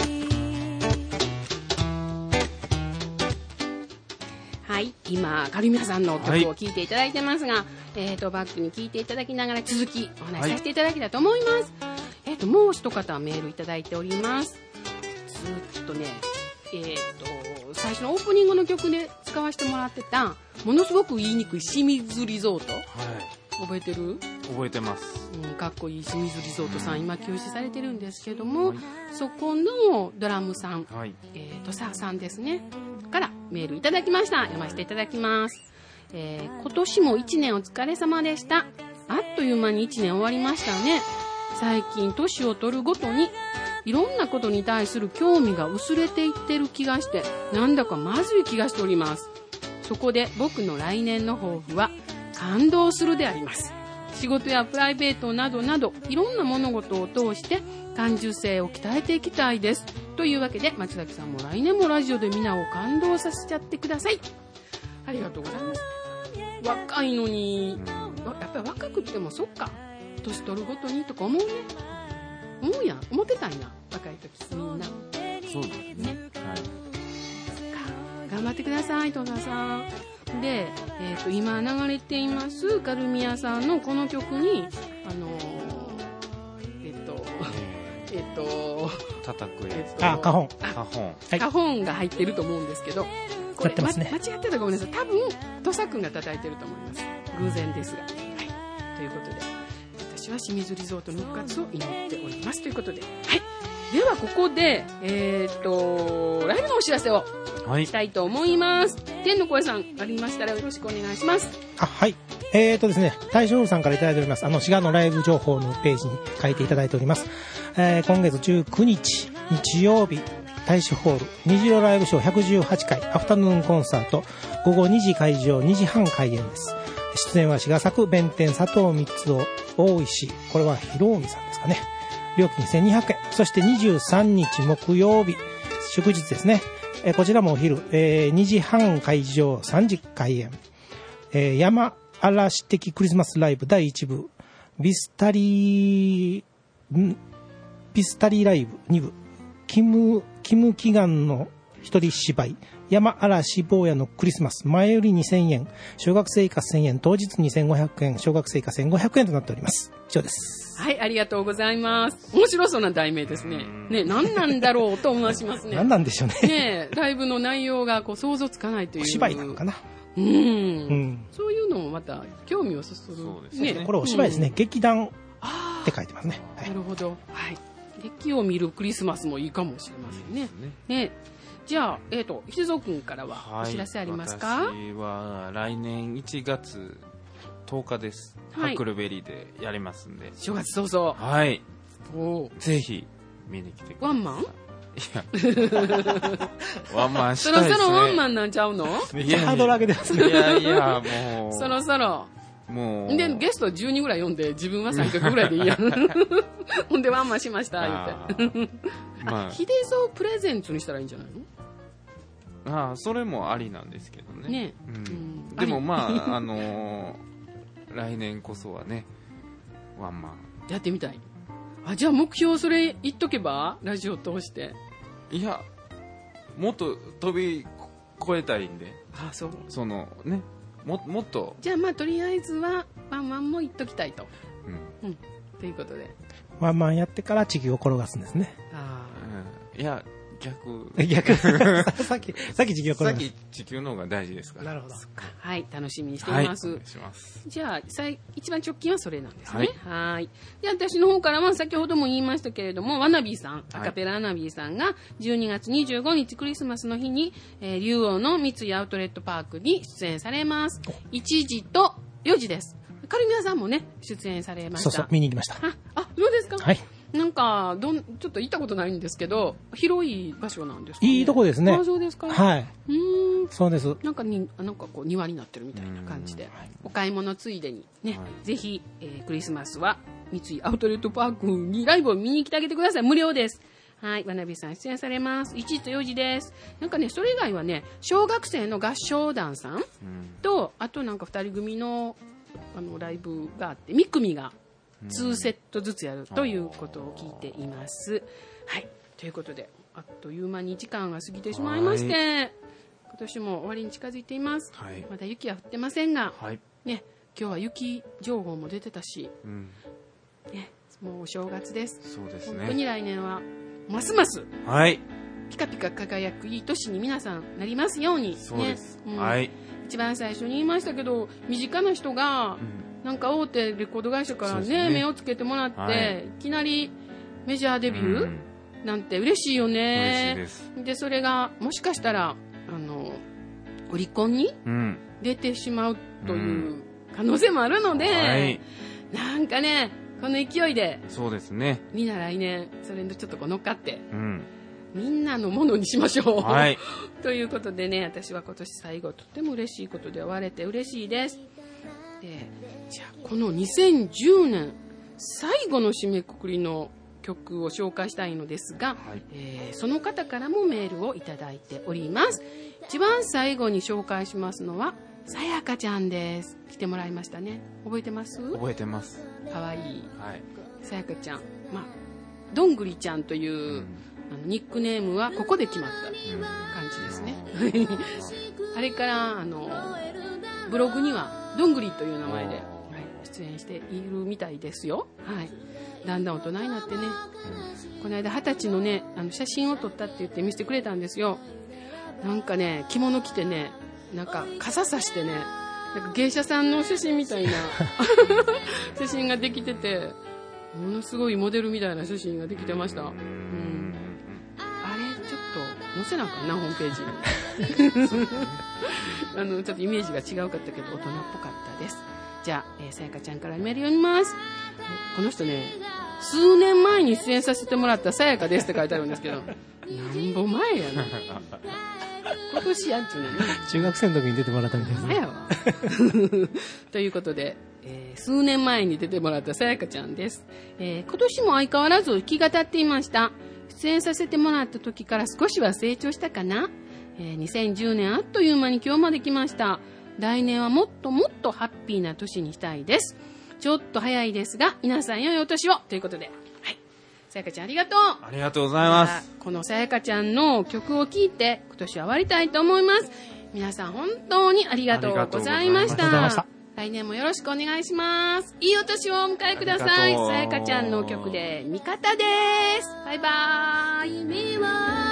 はい、今カルミアさんの曲を聴いていただいてますが、えー、とバックに聴いていただきながら続きお話しさせていただきたいと思います。えー、ともう一方メールいただいております。ずっとね、えー、と最初のオープニングの曲で使わせてもらってたものすごく言いにくい清水リゾート、 はい、 覚えてる？ 覚えてます。 うん、かっこいい清水リゾートさん、今休止されてるんですけども、はい、そこのドラムさん、はい、えー、とさあさんですねからメールいただきました。読ませていただきます。えー、今年もいちねんお疲れ様でした。あっという間にいちねん終わりましたね。最近年を取るごとにいろんなことに対する興味が薄れていってる気がして、なんだかまずい気がしております。そこで僕の来年の抱負は感動するであります。仕事やプライベートなどなどいろんな物事を通して感受性を鍛えていきたいです。というわけで松崎さんも来年もラジオでみんなを感動させちゃってください。ありがとうございます。若いのにやっぱり若くってもそっか年取るごとにとか思うね。思うやん、思ってたんや若い時みんな。 そうですね、はい、 頑張ってください戸田さんで、えー、と今流れていますカルミアさんのこの曲にあのー、えっ、ー、とえっ、ー、と叩くやつ、 えー、とあ、カホンカホン、 はい、カホンが入ってると思うんですけど、これ、ま、間違ってたらごめんなさい。多分土佐くんが叩いてると思います。偶然ですが、はい、ということで私は清水リゾートの復活を祈っておりますということで、はい、ではここでえー、っとライブのお知らせをしたいと思います。はい、天の声さんありましたらよろしくお願いします。 あ、はい、 えーとですね、大正さんからいただいております。あの、滋賀のライブ情報のページに書いていただいております。えー、今月じゅうくにち、日曜日、大正ホール、虹色ライブショーひゃくじゅうはちかい、アフタヌーンコンサート、ごごにじ会場、にじはん開演です。出演は滋賀作、弁天、佐藤光雄、大石、これは広海さんですかね。料金せんにひゃくえん。そしてにじゅうさんにち木曜日、祝日ですね。えー、こちらもお昼、えー、にじはん会場、さんじ開演。えー、山嵐的クリスマスライブだいいち部、ビスタリー、んビスタリーライブに部、キム、キム祈願の一人芝居、山嵐坊やのクリスマス、前よりにせんえん、小学生以下せんえん、当日にせんごひゃくえん、小学生以下せんごひゃくえんとなっております。以上です。 はい、ありがとうございます。面白そうな題名ですね。ね、何なんだろうと思わしますね。 何なんでしょうね。 ね、ライブの内容がこう想像つかないという。 芝居なのかな。 うん、うん。そういうのもまた興味をそそる。 そうですね。これお芝居ですね。うん、劇団って書いてますね。 はい、なるほど。はい。劇を見るクリスマスもいいかもしれませんね。ね。ね、じゃあ、えっと、ひぞくんからはお知らせありますか？ はい、私は来年いちがつとおかです。はい、ハックルベリーでやりますんで。 正月早々。 はい。おぜひ見に来てください。 ワンマン？ いやワンマンしたいですね。 そろそろワンマンなんちゃうの？ めっちゃハードル上げてますね。 いやいや、もう。 そろそろ。 もう。 で、ゲストじゅうにんぐらい呼んで、自分はさんきょくぐらいでいいやん。ほんでワンマンしました、言って。まあ、ヒデゾープレゼンツにしたらいいんじゃないの？ ああ、それもありなんですけどね。 ね。 うん、でもまあ、あのー、来年こそはね、ワンマン。 やってみたい。あ、じゃあ目標それ言っとけばラジオ通して。 いや、もっと飛び越えたいんで。 あ、そう。 そのね、ももっと。 じゃあまあとりあえずはワンマンも言っときたいと。うん。うん。ということで。 ワンマンやってから地球を転がすんですね。 ああ。うん、いや。逆逆さっきさっき地球をさっき地球の方が大事ですから。 なるほど。 はい、楽しみにしています。 はい、お願いします。 じゃあ一番直近はそれなんですね。はい。で、私の方からは先ほども言いましたけれども、ワナビーさん、アカペラワナビーさんがじゅうにがつにじゅうごにちクリスマスの日に、えー、竜王の三井アウトレットパークに出演されます。いちじとよじです。カルミナさんもね出演されました。 そうそう、見に行きました。 あ、あ、そうですか。 はい。 なんかどんちょっと行ったことないんですけど、広い場所なんですかね。 いいとこですね。 あ、そうですか。 はい。 うん、 そうです。 なんかになんかこう庭になってるみたいな感じで、お買い物ついでにね、はい、ぜひ、えー、クリスマスは三井アウトレットパークにライブを見に来てあげてください。無料です。はい、わなびさん出演されます。いちじとよじです。なんかね、それ以外はね、小学生の合唱団さんと、あとなんかふたり組のあのライブがあって、みっくみがにセットずつやるということを聞いています。はい、ということであっという間に時間が過ぎてしまいまして、今年も終わりに近づいています。はい、まだ雪は降ってませんが、はい、ね、今日は雪情報も出てたし、うんね、もうお正月です。 そうですね。 本当に来年はますます、 はい、 ピカピカ輝くいい年に皆さんなりますように、ね、 そうです、うん、はい。 一番最初に言いましたけど、身近な人が、うん、なんか大手レコード会社から ね, ね目をつけてもらって、はい、いきなりメジャーデビュー、うん、なんて嬉しいよね。 嬉しいです。 でそれがもしかしたらあのオリコンに出てしまうという可能性もあるので、うん、はい、なんかね、この勢いで、 そうですね、 みんな来年それにちょっとこう乗っかって、うん、みんなのものにしましょう、はい、ということでね、私は今年最後とっても嬉しいことで終われて嬉しいです。で、じゃあこのにせんじゅうねん最後の締めくくりの曲を紹介したいのですが、はい、えー、その方からもメールをいただいております。一番最後に紹介しますのはさやかちゃんです。来てもらいましたね。覚えてます？ 覚えてます。 かわいい、 はい、 さやかちゃん、まあ、どんぐりちゃんという、うん、あのニックネームはここで決まった感じですね、うん、あれからあのブログにはどんぐりという名前で、はい、出演しているみたいですよ、はい、だんだん大人になってね、うん、この間二十歳のね、あの写真を撮ったって言って見せてくれたんですよ。なんかね、着物着てね、なんか傘さしてね、なんか芸者さんの写真みたいな写真ができてて、ものすごいモデルみたいな写真ができてました。うん、あれちょっと載せなあかんな、ホームページにあのちょっとイメージが違うかったけど大人っぽかったです。 じゃあ、えー、さやかちゃんからメール読みます。この人ね、数年前に出演させてもらったさやかですって書いてあるんですけど、なんぼ前やな。今年やんちゅうねんね。 中学生の時に出てもらったみたいですね。 早わ。ということで、えー、数年前に出てもらったさやかちゃんです。えー、今年も相変わらず気が立っていました。出演させてもらった時から少しは成長したかな。えー、にせんじゅうねんあっという間に今日まで来ました。来年はもっともっとハッピーな年にしたいです。ちょっと早いですが、皆さん良いお年をということで。はい。さやかちゃんありがとう。 ありがとうございます。 このさやかちゃんの曲を聴いて、今年は終わりたいと思います。皆さん本当にありがとうございましありがとうございました。 来年もよろしくお願いします。いいお年をお迎えください。さやかちゃんの曲で味方です。バイバーイ。